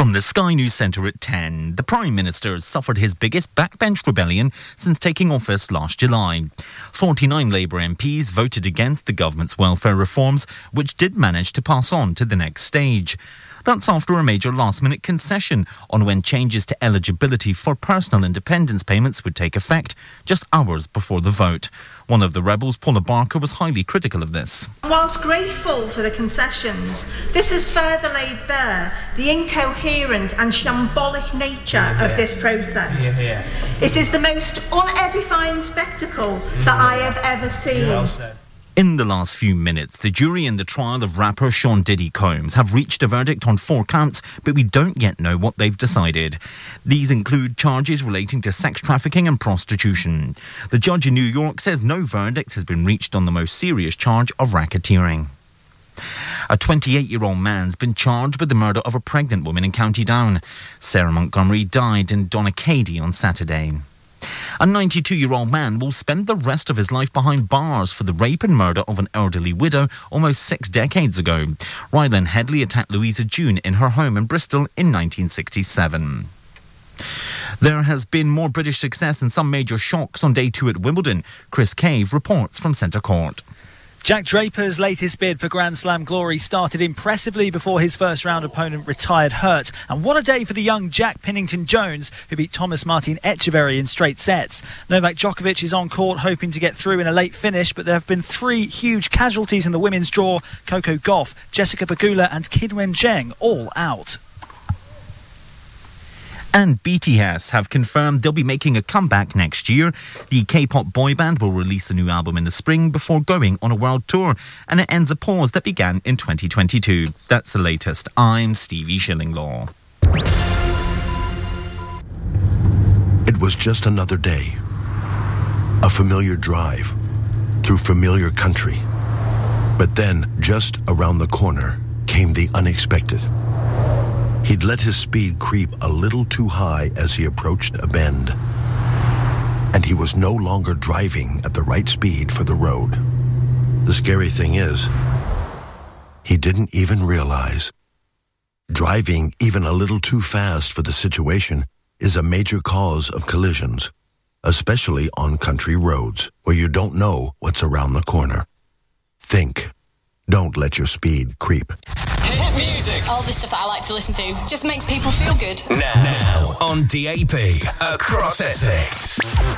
From the Sky News Centre at 10, the Prime Minister has suffered his biggest backbench rebellion since taking office last July. 49 Labour MPs voted against the government's welfare reforms, which did manage to pass on to the next stage. That's after a major last-minute concession on when changes to eligibility for personal independence payments would take effect, just hours before the vote. One of the rebels, Paula Barker, was highly critical of this. Whilst grateful for the concessions, this has further laid bare the incoherent and shambolic nature of this process. It is the most unedifying spectacle that I have ever seen. In the last few minutes, the jury in the trial of rapper Sean Diddy Combs have reached a verdict on 4 counts, but we don't yet know what they've decided. These include charges relating to sex trafficking and prostitution. The judge in New York says no verdict has been reached on the most serious charge of racketeering. A 28-year-old man's been charged with the murder of a pregnant woman in County Down. Sarah Montgomery died in Donaghadee on Saturday. A 92-year-old man will spend the rest of his life behind bars for the rape and murder of an elderly widow almost 6 decades ago. Rylan Headley attacked Louisa June in her home in Bristol in 1967. There has been more British success and some major shocks on day 2 at Wimbledon. Chris Cave reports from Centre Court. Jack Draper's latest bid for Grand Slam glory started impressively before his first-round opponent retired hurt. And what a day for the young Jack Pennington-Jones, who beat Thomas Martin Etcheverry in straight sets. Novak Djokovic is on court hoping to get through in a late finish, but there have been 3 huge casualties in the women's draw. Coco Gauff, Jessica Pegula and Qinwen Zheng all out. And BTS have confirmed they'll be making a comeback next year. The K-pop boy band will release a new album in the spring before going on a world tour, and it ends a pause that began in 2022. That's the latest. I'm Stevie Shillinglaw. It was just another day. A familiar drive through familiar country. But then, just around the corner, came the unexpected. He'd let his speed creep a little too high as he approached a bend. And he was no longer driving at the right speed for the road. The scary thing is, he didn't even realize. Driving even a little too fast for the situation is a major cause of collisions, especially on country roads where you don't know what's around the corner. Think. Don't let your speed creep. Hit music. All the stuff that I like to listen to just makes people feel good. Now on DAP across Essex.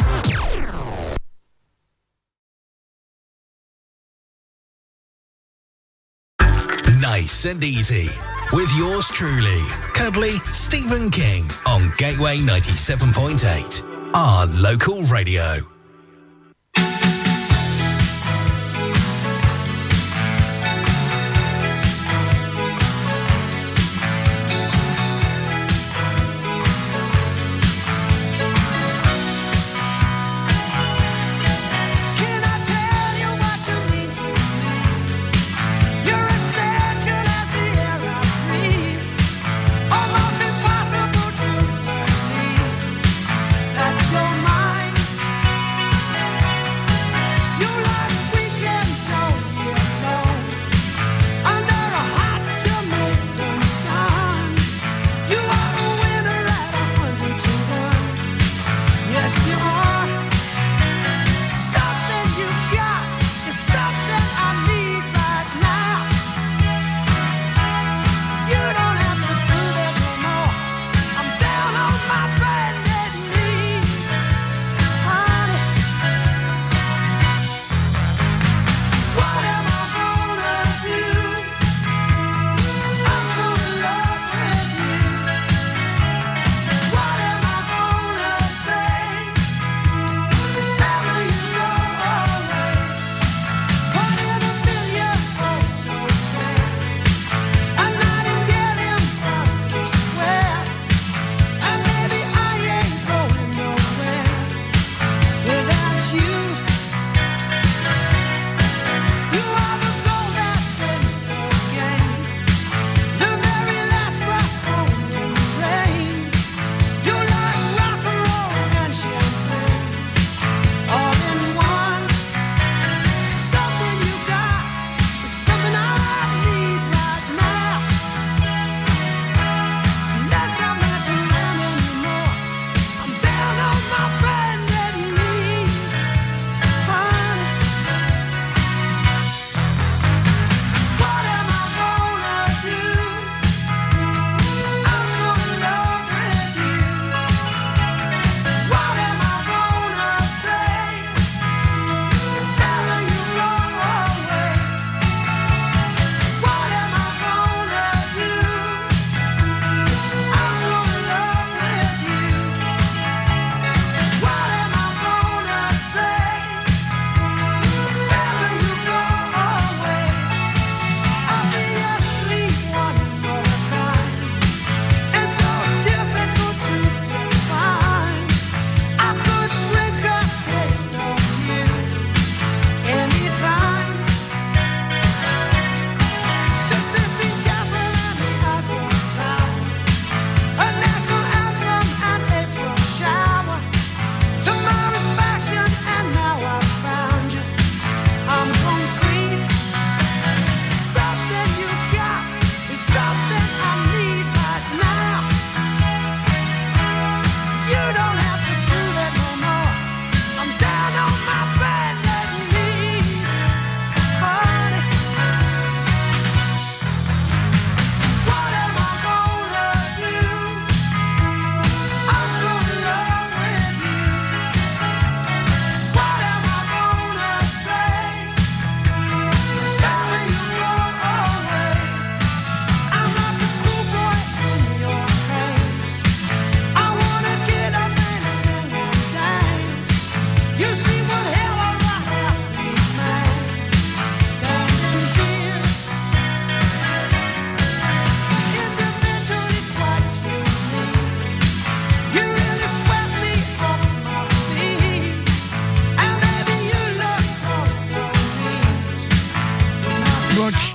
Nice and easy with yours truly, cuddly Stephen King on Gateway 97.8, our local radio.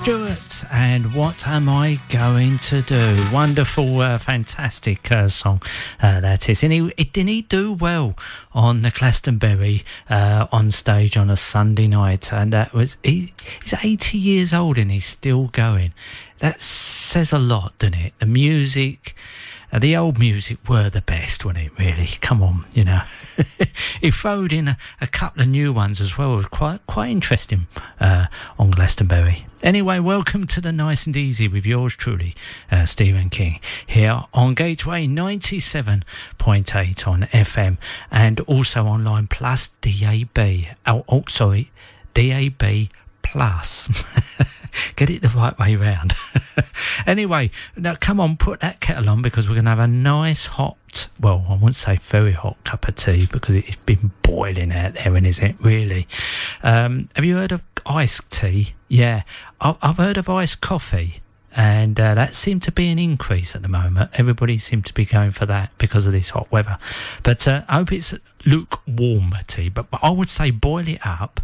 Stewart and What Am I Going to Do? Wonderful, fantastic song that is. And didn't he do well on the Glastonbury on stage on a Sunday night? And that was he's 80 years old and he's still going. That says a lot, doesn't it? The music. The old music were the best, wasn't it, really? Come on, you know. He throwed in a couple of new ones as well. It was quite interesting on Glastonbury. Anyway, welcome to the Nice and Easy with yours truly, Stephen King, here on Gateway 97.8 on FM and also online plus DAB. Oh, sorry, DAB plus. Get it the right way round. Anyway, now come on, put that kettle on because we're going to have a nice hot, well, I wouldn't say very hot cup of tea because it's been boiling out there, and is it really? Have you heard of iced tea? Yeah, I've heard of iced coffee, and that seemed to be an increase at the moment. Everybody seemed to be going for that because of this hot weather. But I hope it's lukewarm tea, but I would say boil it up.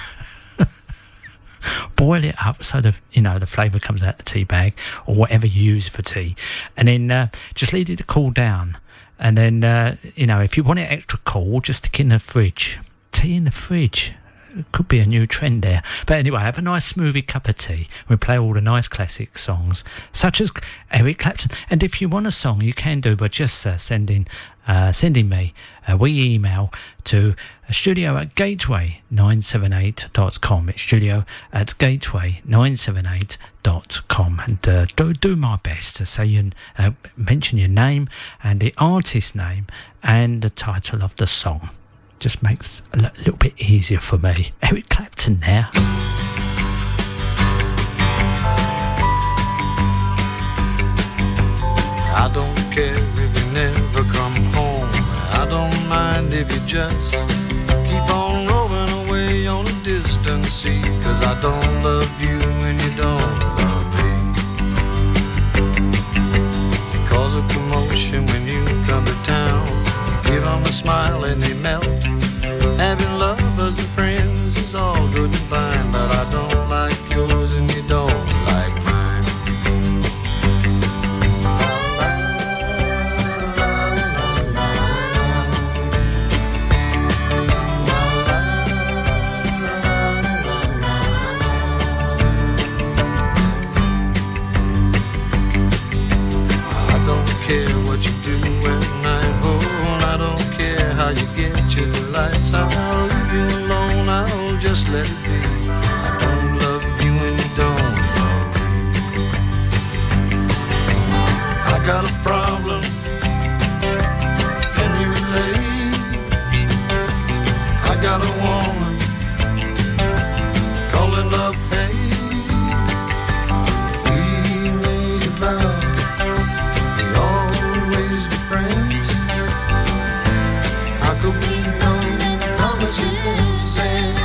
Boil it up so the flavour comes out the tea bag or whatever you use for tea, and then just leave it to cool down. And then if you want it extra cool, just stick it in the fridge. Tea in the fridge. It could be a new trend there. But anyway, have a nice smoothie cup of tea. We play all the nice classic songs, such as Eric Clapton. And if you want a song, you can do by just sending me a wee email to studio@gateway978.com. It's studio@gateway978.com. And do my best to say mention your name and the artist name and the title of the song. Just makes a little bit easier for me. Eric Clapton there. I don't care if you never come home. I don't mind if you just keep on rolling away on a distant sea. 'Cause I don't love you and you don't love me. You cause a commotion when you come to town. You give them a smile and they melt. Having lovers and friends is all good and fine, but I don't like yours and you don't like mine. I don't care what you do at night, oh, I don't care how you get your delights. I'll leave you alone, I'll just let it be. I don't love you and you don't love me. I got a problem, can you relate? I got a woman calling love hate. We made a vow we'd always be friends. How could we know the promises end?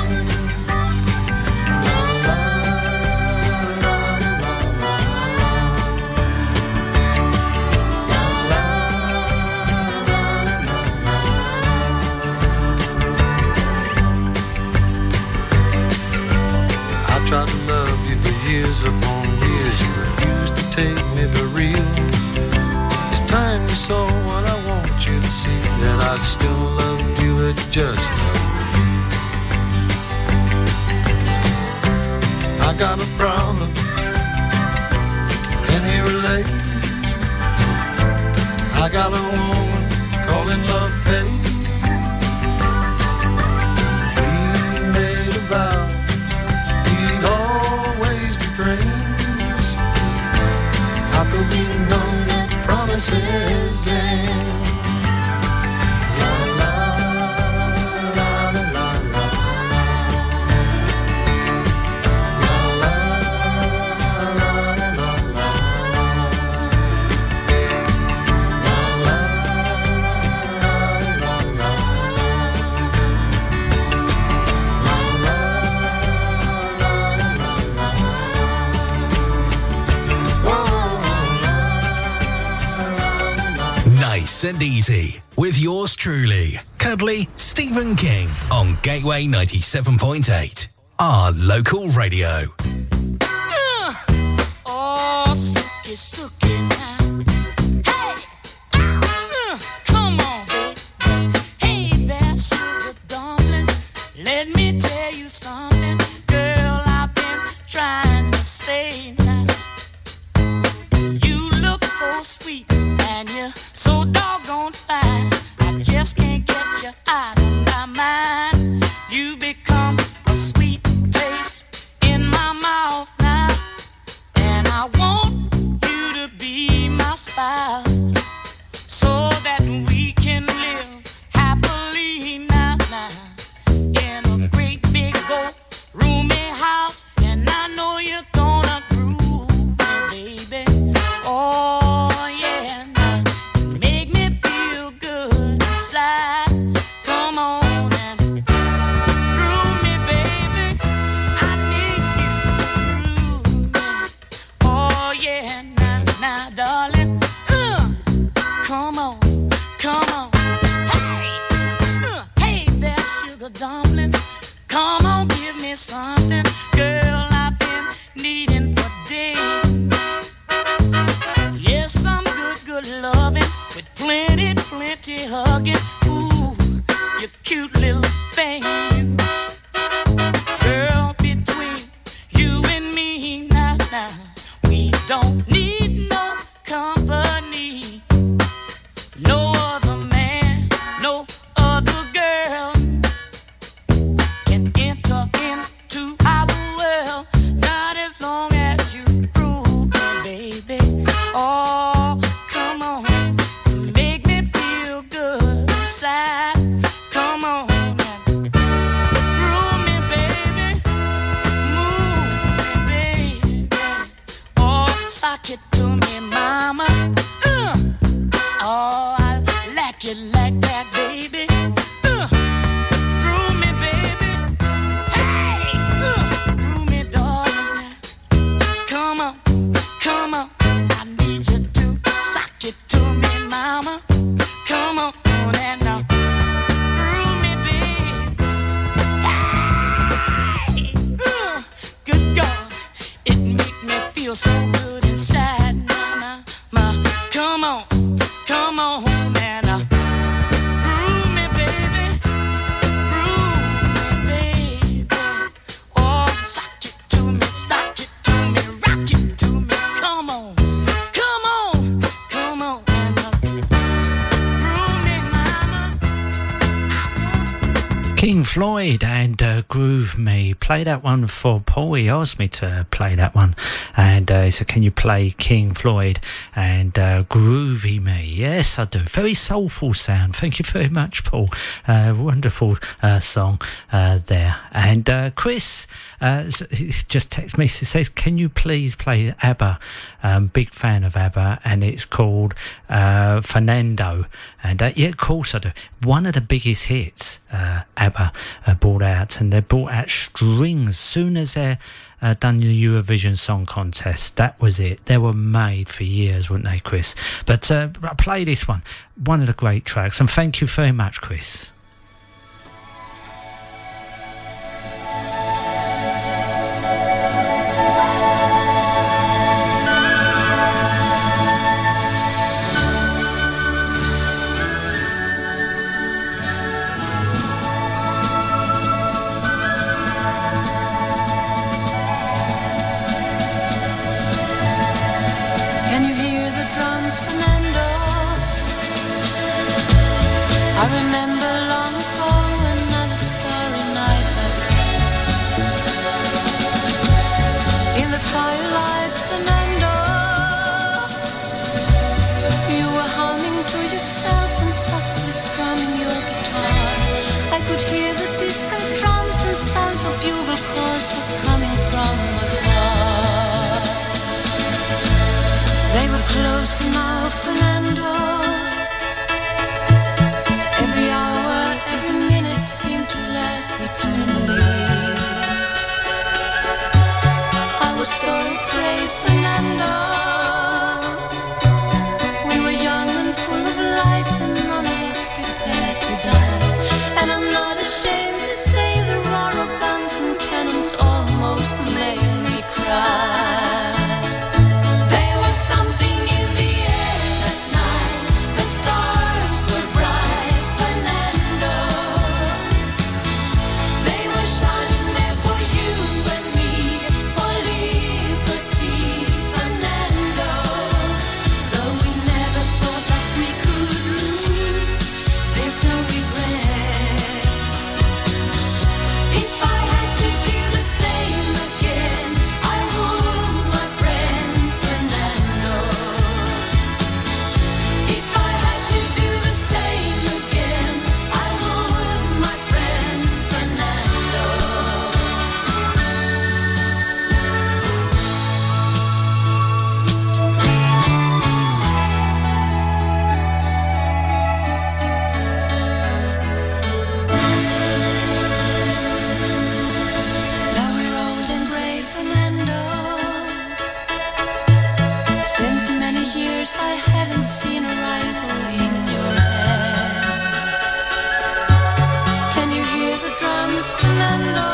I tried to love you for years upon years. You refused to take me for real. It's time you saw what I want you to see, that I'd still love you at just love me. I got a problem, can you relate? I got a woman calling love hate. We made a vow we'd always be friends. How could we know that promises end? Nice and Easy with yours truly, cuddly Stephen King on Gateway 97.8, our local radio. sookie sookie now. Hey, come on, baby. Hey there, sugar dumplings. Let me tell you something, girl. I've been trying to say now. You look so sweet and you're so doggone fine. I just can't get you out of my mind. You become a sweet taste in my mouth now, and I want you to be my spouse, so that we can live happily now, in a great big old roomy house. And I know you're gonna groove me, baby. Oh yeah, now make me feel good inside. Come on and groove me, baby. I need you to groove me. Oh yeah, now, darling. Come on, come on. Hey there, sugar dumplings. Come on, give me something, girl. I've been needing for days. Yes, some good loving with plenty hugging. Ooh, you cute little thing, you. Girl, between you and me now, we don't need no company. No other man, no other girl can enter into our world. Not as long as you prove me, baby. Oh, come on, make me feel good inside. Come on and groove me, baby. Move me, baby. Oh, sock it to me, mama. Oh, I like it like that, baby. Groove me, baby. Hey, groove me, darling. Come on, come on. I need you to sock it to me, mama. Come on, and now groove me, baby. Hey, good God, it make me feel so good inside. Now, come on. Come on home and groove me, baby. Groove me, baby. Oh, sock it to me, stock it to me, rock it to me. Come on, come on, come on and groove me, mama. King Floyd and Groove Me. Play that one for Paul. He asked me to play that one, and he said, can you play King Floyd and Groovy Me? Yes, I do. Very soulful sound. Thank you very much, Paul. Wonderful song there. And Chris just texted me. He says, can you please play ABBA? Big fan of ABBA, and it's called Fernando. And yeah, of course I do. One of the biggest hits ABBA brought out, and they brought out strings as soon as they done the Eurovision Song Contest. That was it. They were made for years, weren't they, Chris? But I play this one of the great tracks, and thank you very much, Chris. I remember long ago another starry night like this. In the twilight, Fernando, you were humming to yourself and softly strumming your guitar. I could hear the distant drums and sounds of bugle calls were coming from afar. They were close now, Fernando. Every hour, every minute seemed to last eternally. I was so afraid, Fernando. We were young and full of life, and none of us prepared to die. And I'm not ashamed to say the roar of guns and cannons almost made me cry. There was some seen a rifle in your hand? Can you hear the drums, Fernando?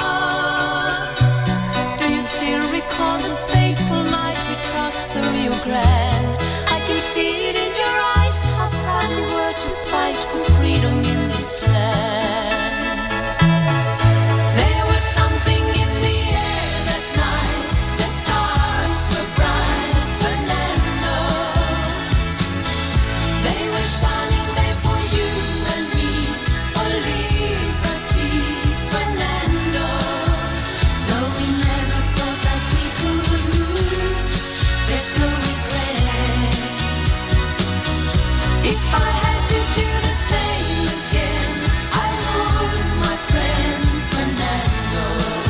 Do you still recall the fateful night we crossed the Rio Grande? I can see it in your eyes, how proud you were to fight for freedom in this land. There was something in the air that night, the stars were bright, Fernando. They were shining there for you and me, for liberty, Fernando. Though we never thought that we could lose, there's no regret. If I had to do the same again, I would, my friend Fernando.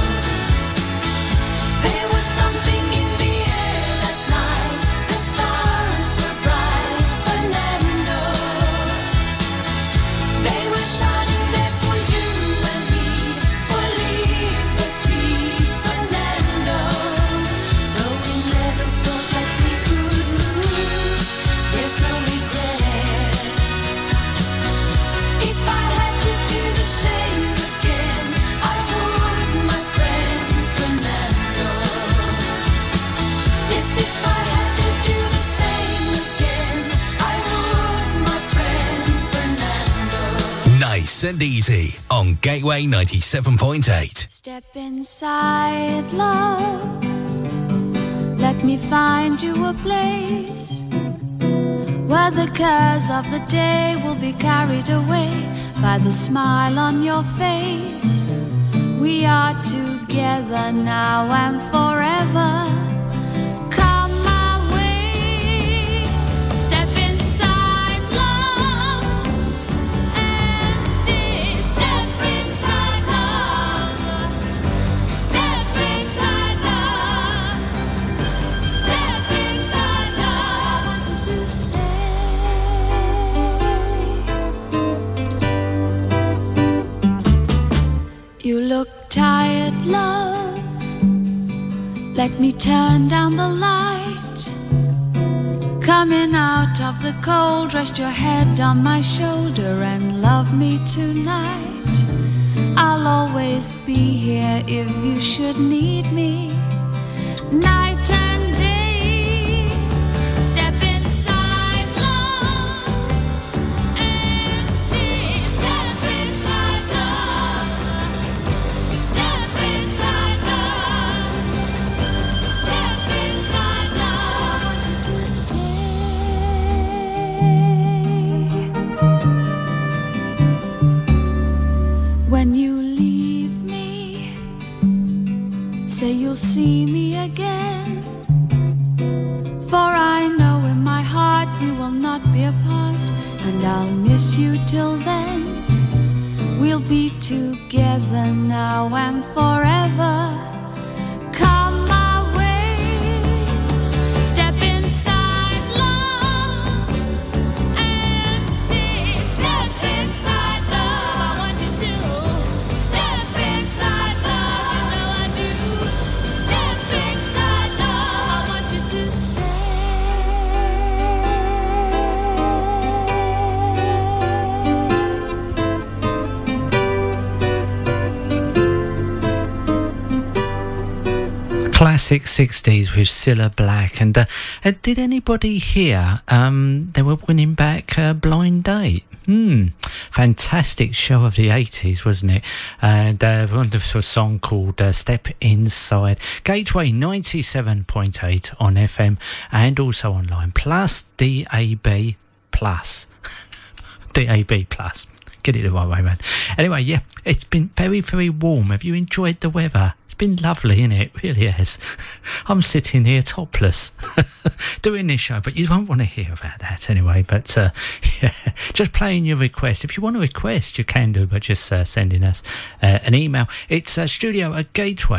There was something in the air that night, the stars were bright, Fernando. They were shining there for you and me, for liberty, Fernando. Though we never thought that we could lose, there's no regret. If I had to do the same again, I would, my friend Fernando. Yes, if I had to do the same again, I would, my friend Fernando. Nice and easy on Gateway 97.8. Step inside, love. Let me find you a place where the cares of the day will be carried away by the smile on your face. We are together now and forever. Come my way. Step inside, love, and stay. Step inside, love. Step inside, love. Step inside, love. To stay. You look tired, love. Let me turn down the light. Coming out of the cold, rest your head on my shoulder and love me tonight. I'll always be here if you should need me. Night and day. Step inside, love, and stay. Step inside, love. Step inside, love. Step inside, love. To stay. When you leave me, say you'll see me again. For I know in my heart we will not be apart, and I'll miss you till then. We'll be together now and forever. Come my way. Step inside, love, and stay. Step inside, love. I want you to step inside, love. You know I do. Step inside, love. I want you to Classic 60s with Cilla Black. And did anybody hear they were winning back Blind Date? Fantastic show of the 80s, wasn't it? And a wonderful song called Step Inside. Gateway 97.8 on FM and also online, plus DAB plus. DAB plus. Get it the right way, man. Anyway, yeah, it's been very, very warm. Have you enjoyed the weather? It's been lovely, innit? It really has. I'm sitting here topless doing this show, but you won't want to hear about that anyway. But yeah, just playing your request. If you want to request, you can do, but just sending us an email. It's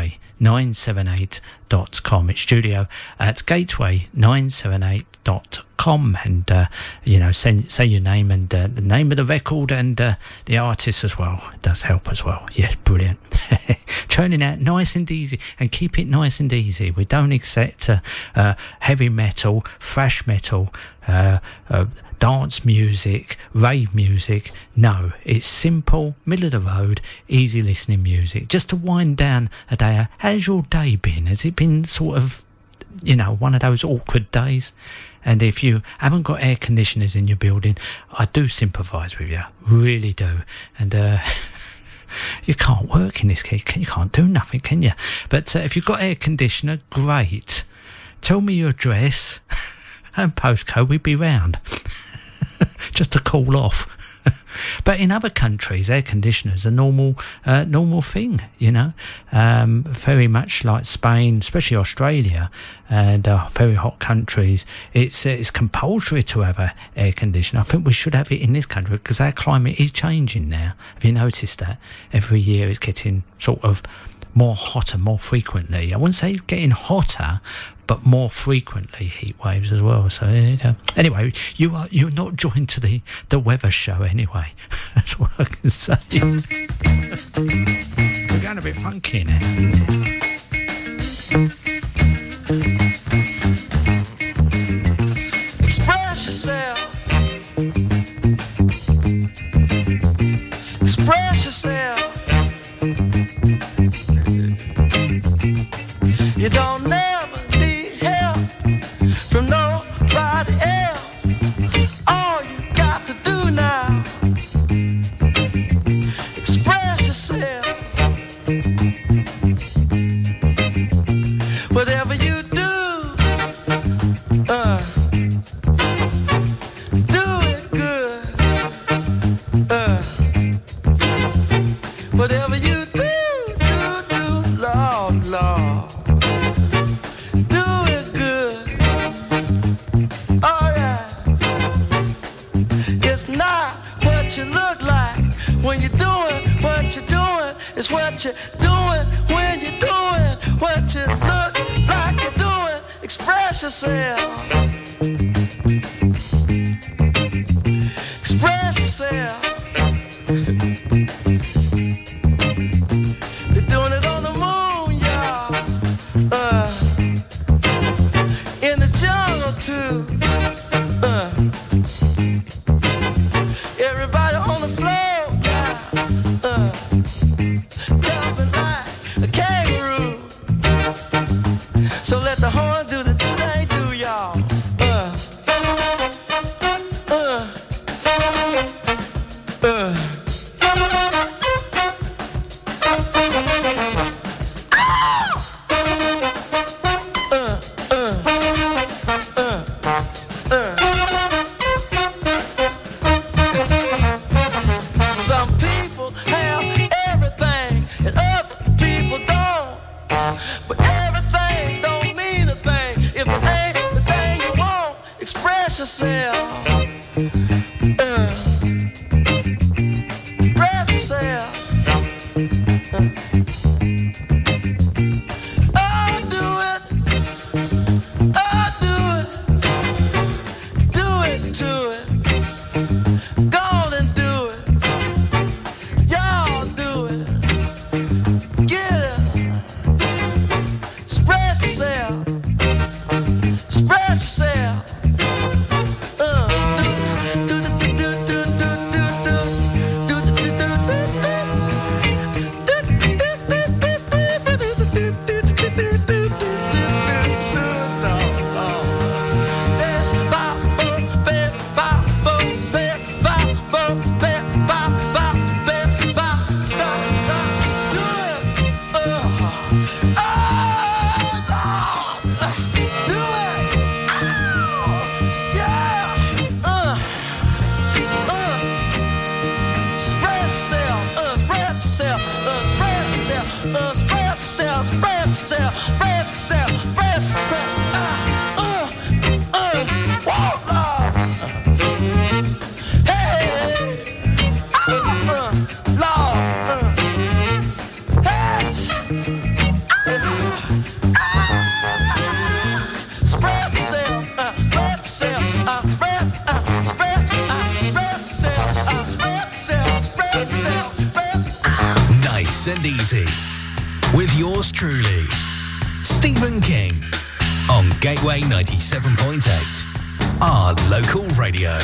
studio@gateway978.com. It's studio@gateway978.com. gmail.com and, say your name and the name of the record and the artist as well. It does help as well. Yes, brilliant. Churning out nice and easy and keep it nice and easy. We don't accept heavy metal, thrash metal, dance music, rave music. No, it's simple, middle of the road, easy listening music. Just to wind down a day. How's your day been? Has it been sort of, one of those awkward days? And if you haven't got air conditioners in your building, I do sympathise with you, really do. And you can't work in this case, you can't do nothing, can you? But if you've got air conditioner, great. Tell me your address and postcode, we'd be round. Just to cool off. But in other countries, air conditioners are normal thing, very much like Spain, especially Australia, and very hot countries. It's compulsory to have an air conditioner. I think we should have it in this country because our climate is changing now. Have you noticed that? Every year it's getting sort of more hotter, more frequently. I wouldn't say it's getting hotter, but more frequently heat waves as well. So there you go. Anyway, you're not joined to the weather show anyway. That's what I can say. We're going a bit funky now. Express yourself. Express yourself. You don't never need help from nobody else. All you got to do now, express yourself. Whatever you do, do it good. Whatever you do, Lord, Lord. You look like when you're doing what you're doing. It's what you're doing when you're doing what you look like you're doing. Express yourself. Express yourself. They're doing it on the moon, y'all. In the jungle too. Everybody on the floor now, jumping like a kangaroo. So let the horn do the do they do, y'all. and Easy with yours truly, Stephen King, on Gateway 97.8, our local radio.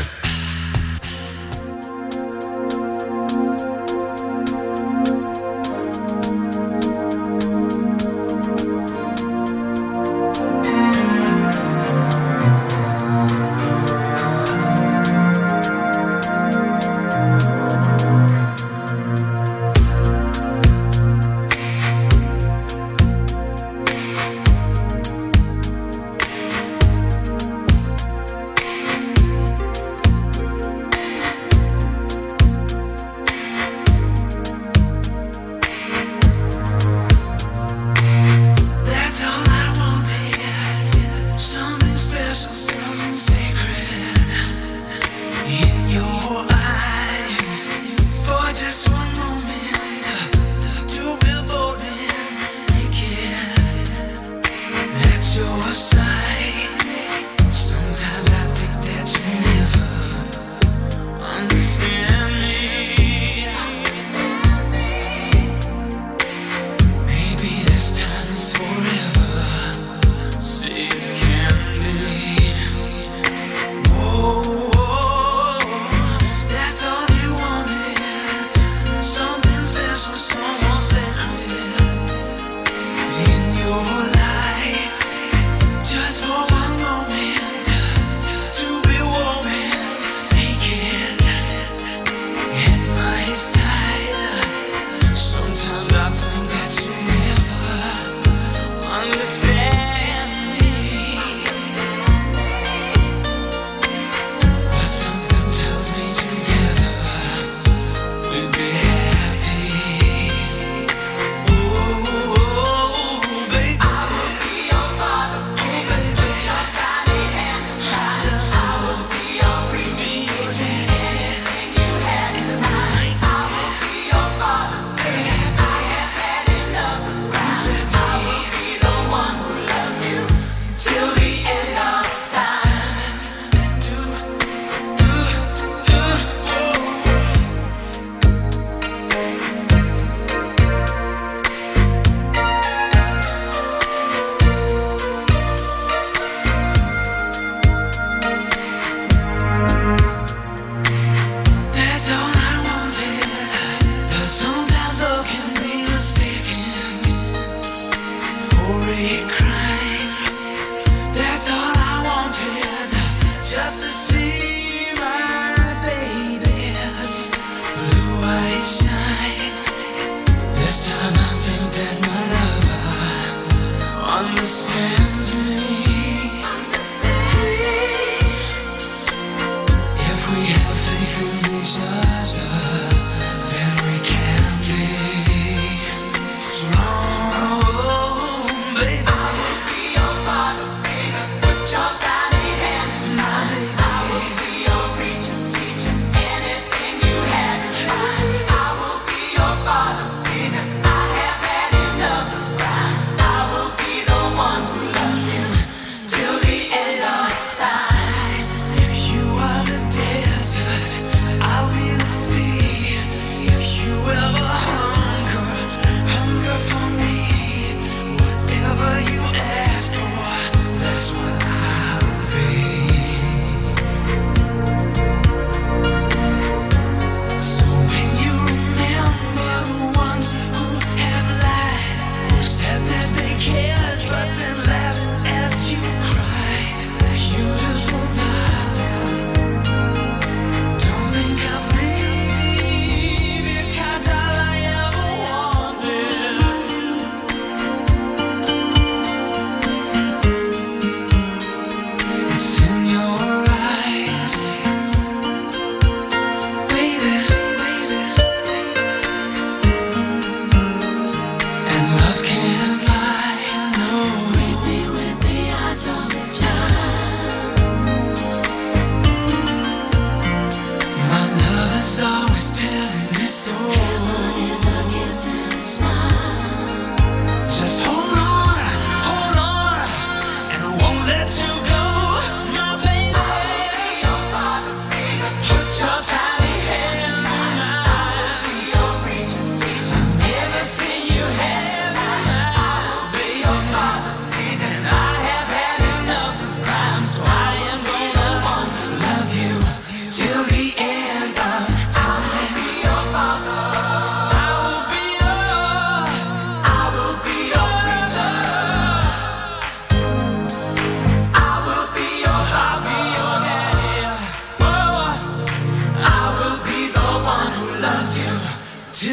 Put your tiny hand in mine. I'll be your preacher, teacher, anything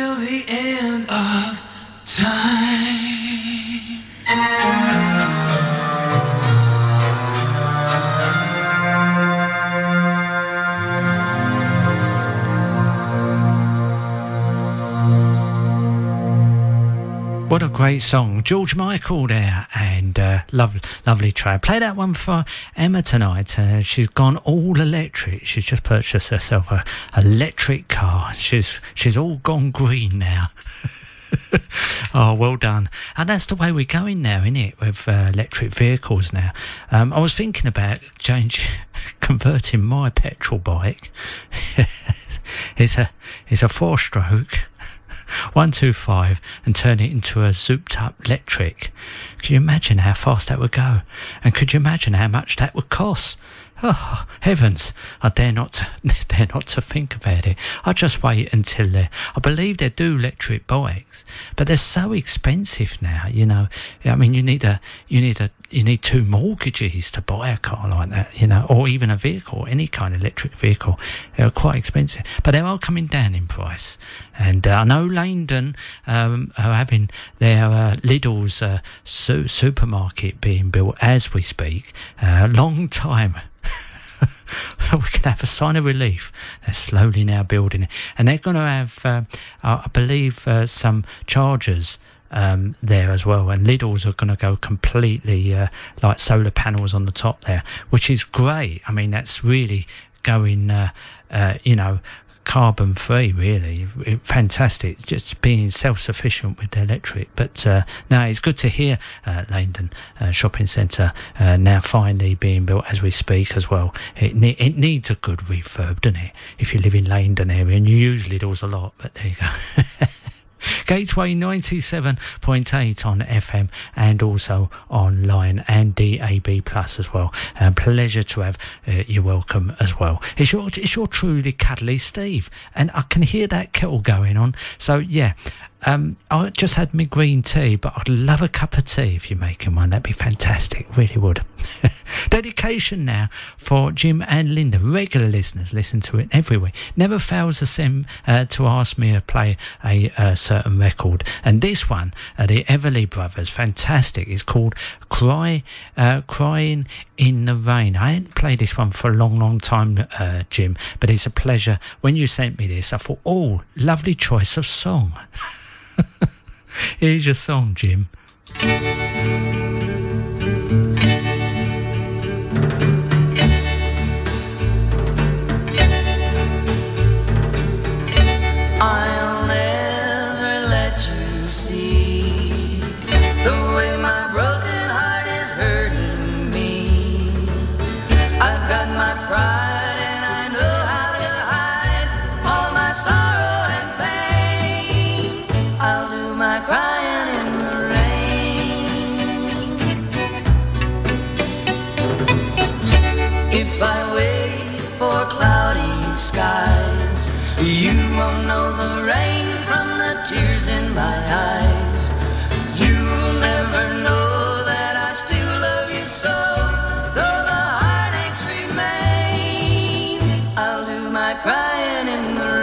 till the end of time. What a great song. George Michael there, and lovely track. Play that one for Emma tonight. She's gone all electric. She's just purchased herself a electric car. She's all gone green now. Oh, well done. And that's the way we're going now, isn't it, with electric vehicles now. I was thinking about converting my petrol bike. It's a 4-stroke 125 and turn it into a souped up electric. Could you imagine how fast that would go? And could you imagine how much that would cost? Oh, heavens, I dare not to think about it. I'll just wait until I believe they do electric bikes, but they're so expensive now, you know. I mean, you need 2 mortgages to buy a car like that, you know, or even a vehicle, any kind of electric vehicle. They're quite expensive, but they are coming down in price. And I know Langdon are having their Lidl's supermarket being built as we speak. A long time. We can have a sign of relief. They're slowly now building it, and they're going to have, I believe, some chargers there as well, and Lidl's are going to go completely like solar panels on the top there, which is great. I mean, that's really going, you know, carbon free, really. Fantastic, just being self-sufficient with the electric. But no, it's good to hear Langdon shopping centre now finally being built as we speak as well. It needs a good refurb, doesn't it, if you live in Langdon area, and you use Lidl's a lot. But there you go. Gateway 97.8 on FM and also online and DAB Plus as well. Pleasure to have you welcome as well. It's your truly cuddly Steve, and I can hear that kettle going on. So yeah, I just had my green tea, but I'd love a cup of tea if you're making one. That'd be fantastic, really would. Dedication now for Jim and Linda. Regular listeners listen to it every week. Never fails to ask me to play a certain record. And this one, the Everly Brothers, fantastic. It's called Crying in the Rain. I hadn't played this one for a long time, Jim, but it's a pleasure. When you sent me this, I thought, oh, lovely choice of song. Here's your song, Jim. I'll never let you see the way my broken heart is hurting me. I've got my pride and I know how to hide all my sorrow and pain. I'll do my crying in the rain. If I wait for cloudy skies, you won't know the rain from the tears in my eyes. You'll never know that I still love you so, though the heartaches remain. I'll do my crying in the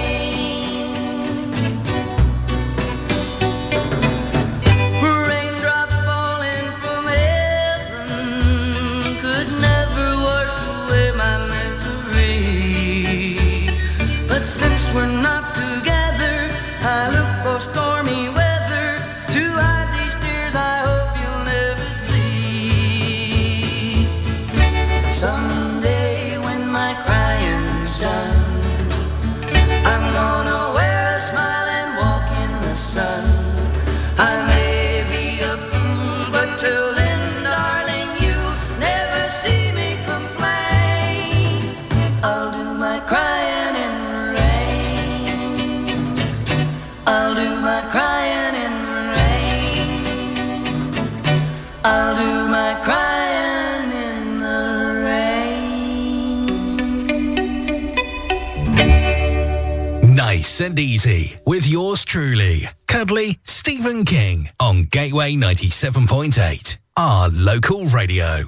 rain. Raindrop falling from heaven could never wash away my misery. But since we're not together, I look for stormy weather to hide these tears I hope you'll never see. Someday when my crying's done, I'm gonna wear a smile and walk in the sun. I may be a fool, but till then, darling, you'll never see me complain. I'll do my crying in the rain. I'll do my crying in the rain. I'll do my crying in the rain. Nice and easy with yours truly, Cuddly Stephen King on Gateway 97.8, our local radio.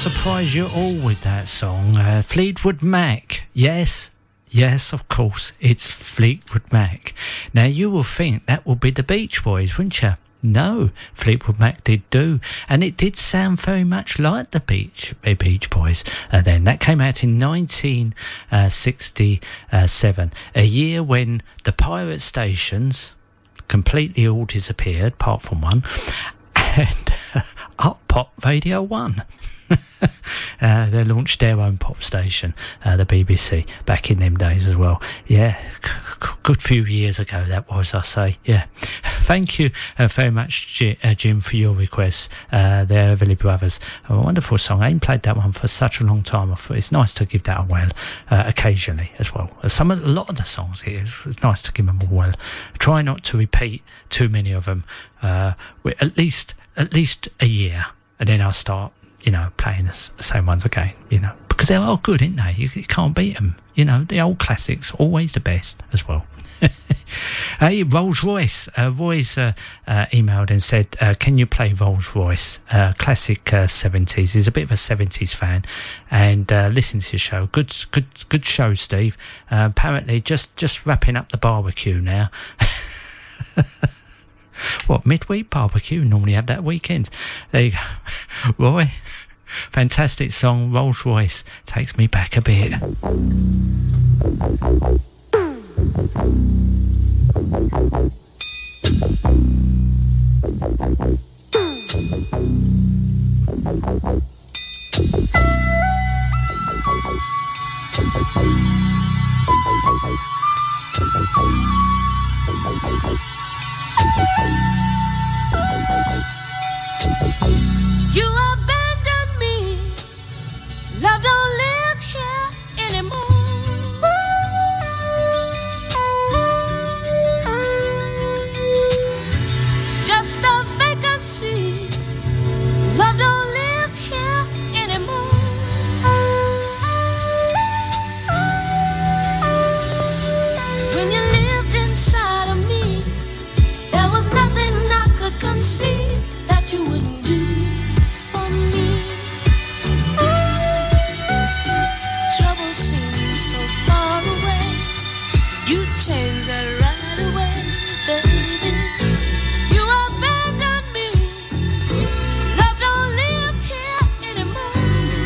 surprise you all with that song. Fleetwood Mac. Yes, of course, it's Fleetwood Mac. Now, you will think that will be the Beach Boys, wouldn't you? No, Fleetwood Mac did do, and it did sound very much like the Beach Boys. Then that came out in 1967, a year when the pirate stations completely all disappeared, apart from one, and Up Pop Radio 1. They launched their own pop station, the BBC, back in them days as well. Yeah, good few years ago that was, I say. Yeah, thank you very much, Jim, for your request. The Everly Brothers, a wonderful song. I ain't played that one for such a long time. I thought it's nice to give that away occasionally as well. A lot of the songs here, it's nice to give them away. Try not to repeat too many of them. At least a year, and then I'll start, playing the same ones again, because they are good, aren't they? You can't beat them. The old classics, always the best as well. Hey, Rolls Royce. Roy's emailed and said, can you play Rolls Royce? Classic 70s. He's a bit of a 70s fan and listen to your show. Good show, Steve. Apparently just wrapping up the barbecue now. What, midweek barbecue? Normally have that weekend. There you go. Roy, fantastic song. Rolls Royce takes me back a bit. You abandoned me. Love don't live here anymore. Just a vacancy. Love don't live here anymore. When you lived inside of me, there was nothing I could conceive that you wouldn't do for me. Trouble seems so far away. You changed that right away, baby. You abandoned me. Love don't live here anymore.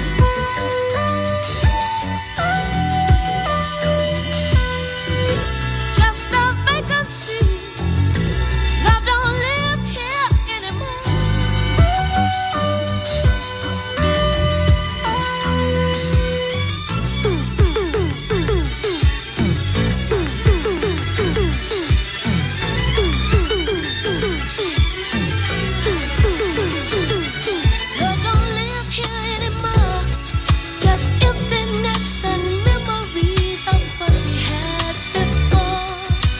Just a vacancy. Love don't live here anymore. Love don't live here anymore. Just emptiness and memories of what we had before.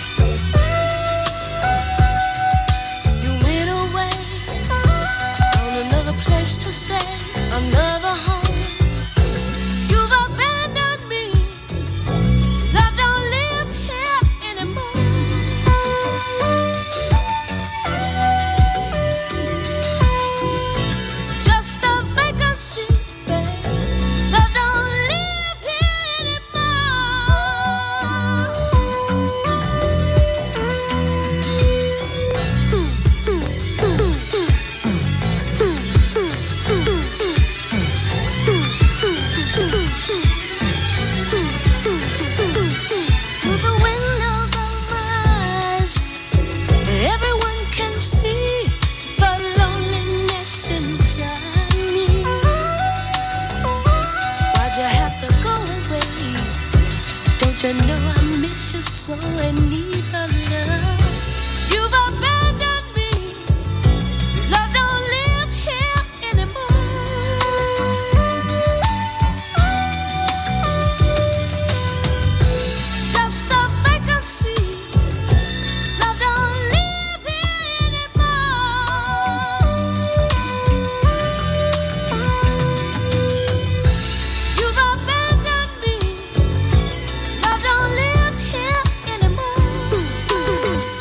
You went away, found another place to stay, another home. You've abandoned me. Love don't live here anymore. Just a vacancy, babe. Love don't live here Through the windows of my eyes, everyone can see the loneliness inside me. Why'd you have to go away? Don't you know I miss you so and need your love? You've abandoned me. Love don't live here anymore. Just a vacancy. Love don't live here anymore. You've abandoned me. Love don't live here anymore.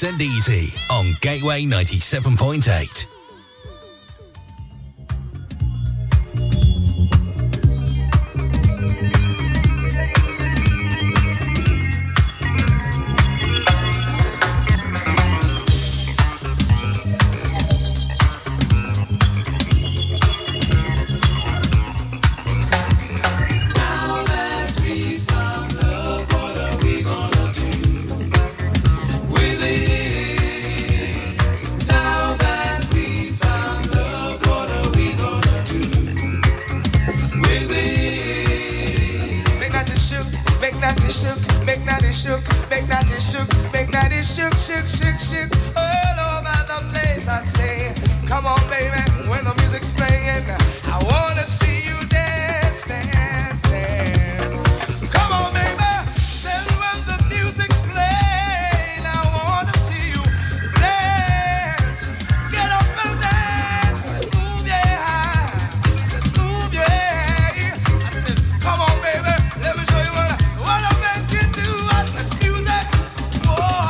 Nice and Easy on Gateway 97.8. Shook all over the place. I say, come on, baby, when the music's playing, I wanna see you dance, dance, dance. Come on, baby, sing when the music's playing. I wanna see you dance. Get up and dance, move yeah. I said, move yeah. I said, come on, baby, let me show you what a man can do. I said, music, oh.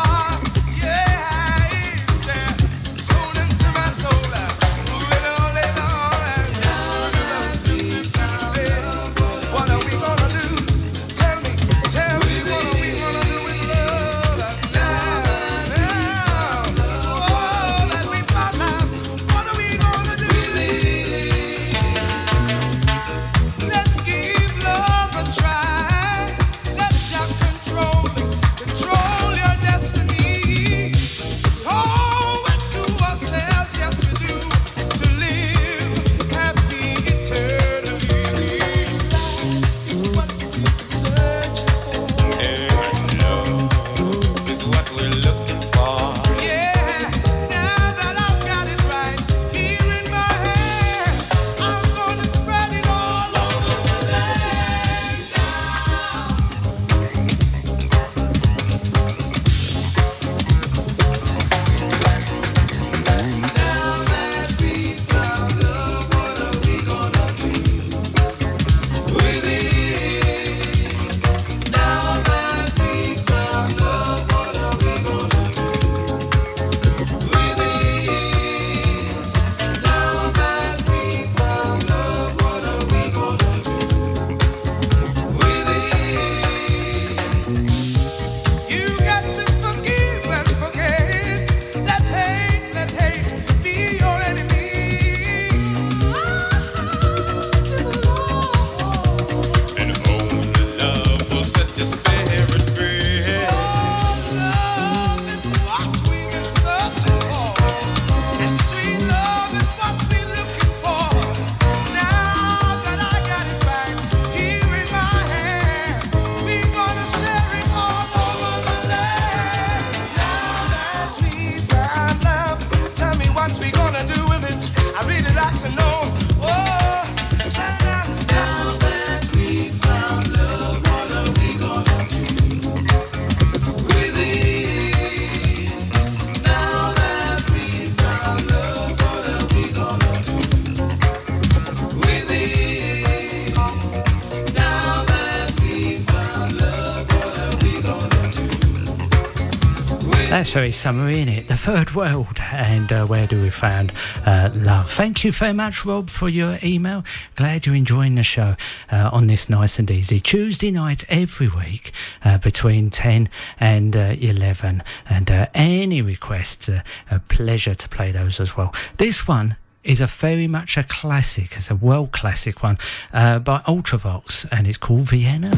That's very summery, isn't it? The Third World, and where do we find love? Thank you very much, Rob, for your email. Glad you're enjoying the show on this Nice and Easy Tuesday night every week between 10 and 11. And any requests, a pleasure to play those as well. This one is very much a classic. It's a world classic one by Ultravox, and it's called Vienna.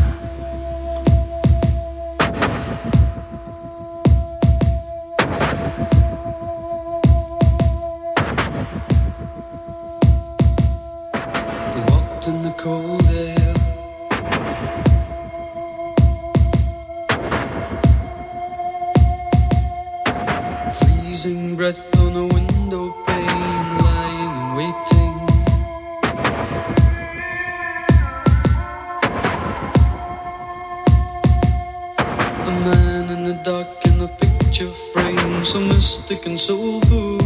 In the cold air, freezing breath on a window pane, lying and waiting. A man in the dark in a picture frame, so mystic and soulful.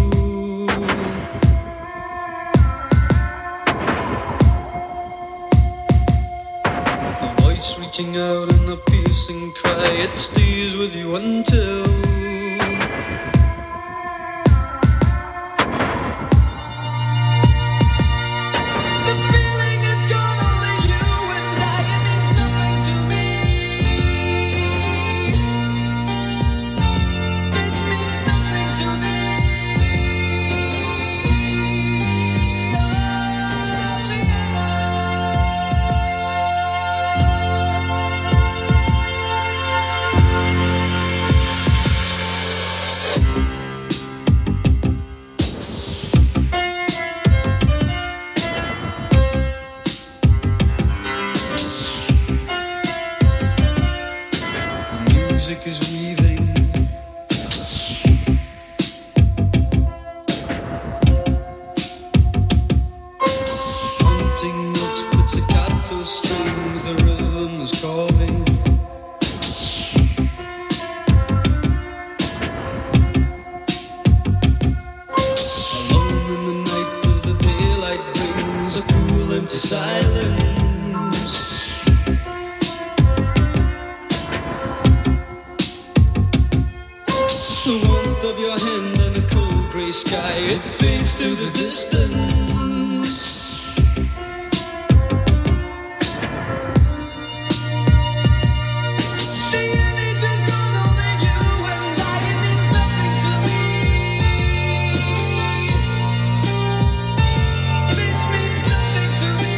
Reaching out in a piercing cry, it stays with you until floating notes with staccato strings, the rhythm is calling. Alone in the night as the daylight brings a cool empty silence. The warmth of your hand and a cold grey sky, it fades to the distance. The image is gone, only you and I, it means nothing to me. This means nothing to me.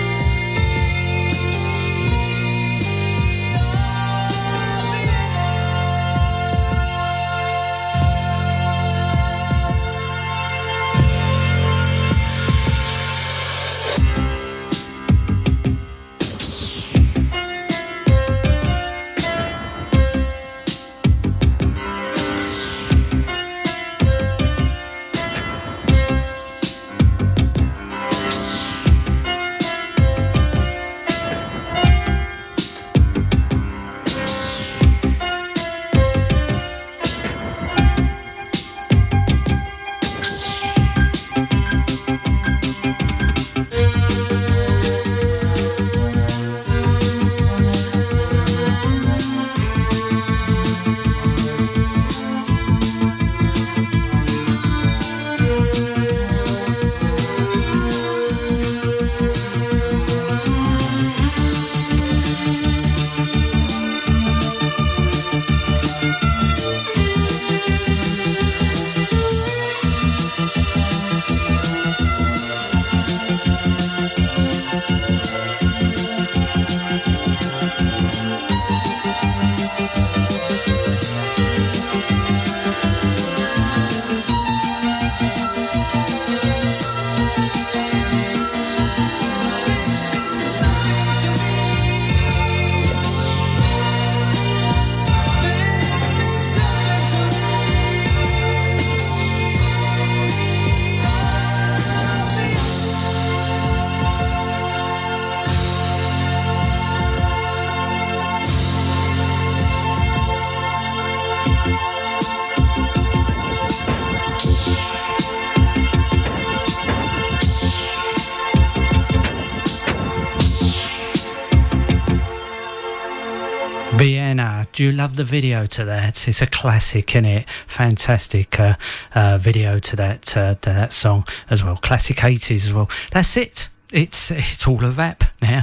Vienna, do you love the video to that? It's a classic, isn't it? Fantastic video to that song as well. Classic 80s as well. That's it. It's all a wrap now.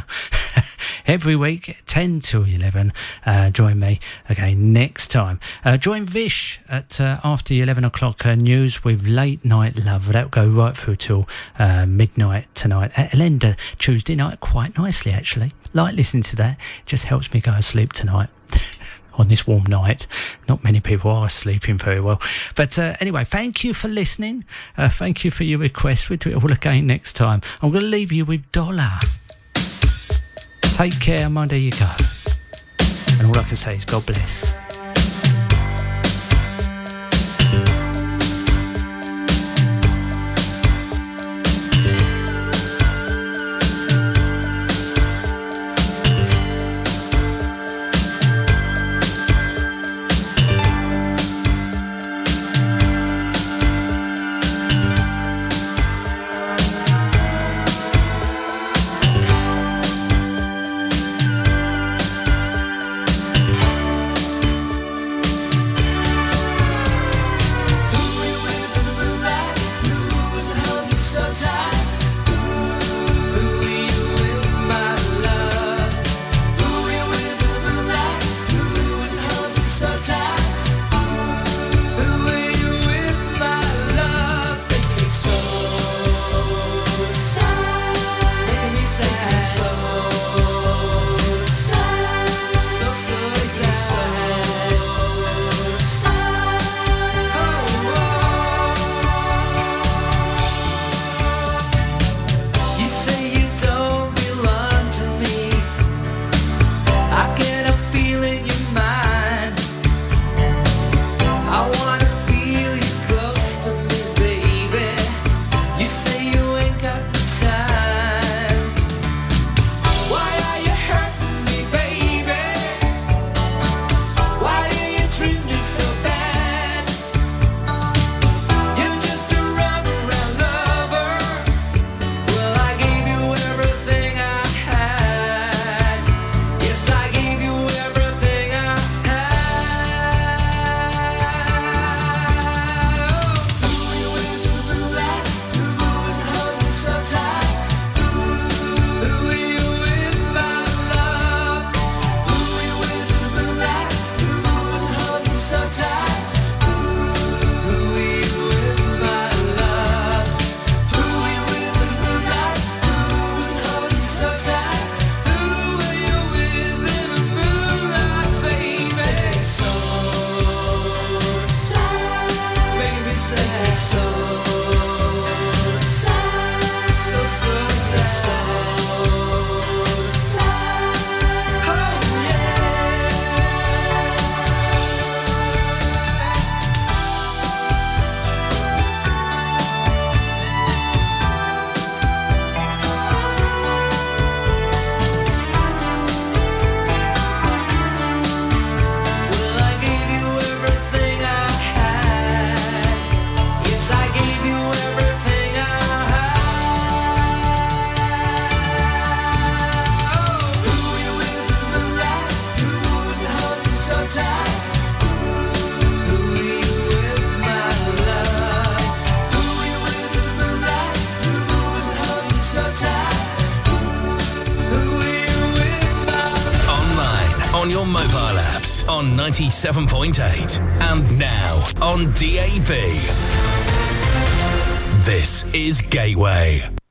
Every week, 10 to 11. Join me again next time. Join Vish at after the 11 o'clock news with Late Night Love. That'll go right through till midnight tonight. At Elenda, Tuesday night, quite nicely actually. Like listening to that. Just helps me go to sleep tonight. On this warm night. Not many people are sleeping very well. But anyway, thank you for listening. Thank you for your requests. We'll do it all again next time. I'm going to leave you with Dollar. Take care, Monday you go. And all I can say is God bless. so tight. Who were you with in the moonlight, baby? So, baby, say so. On your mobile apps on 97.8 and now on DAB. This is Gateway.